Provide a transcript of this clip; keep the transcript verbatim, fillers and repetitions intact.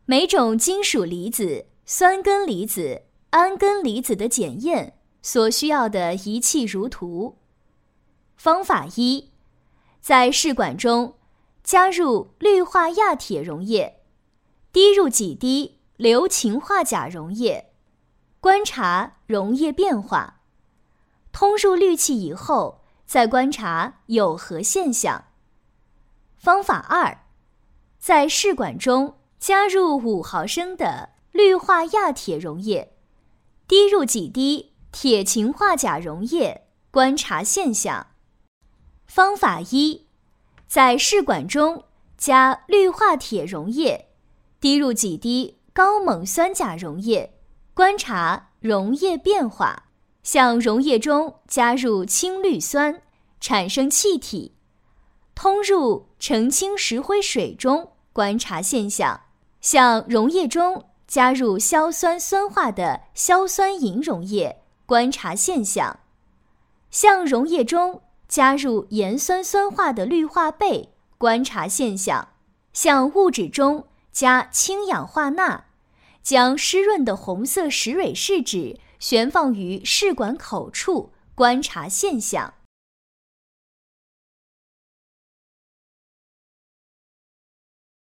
每种金属离子、酸根离子、氨根离子的检验所需要的仪器如图。方法一，在试管中加入氯化亚铁溶液，滴入几滴硫氰化钾溶液，观察溶液变化。通入氯气以后，再观察有核现象。方法二，在试管中加入五毫升的氯化亚铁溶液，滴入几滴铁氰化钾溶液，观察现象。方法一，在试管中加氯化铁溶液，滴入几滴高锰酸钾溶液，观察溶液变化。向溶液中加入氢氯酸，产生气体，通入澄清石灰水中，观察现象。向溶液中加入硝酸酸化的硝酸银溶液，观察现象。向溶液中加入盐酸酸化的氯化钡，观察现象。向物质中加氢氧化钠，将湿润的红色石蕊试纸悬放于试管口处，观察现象。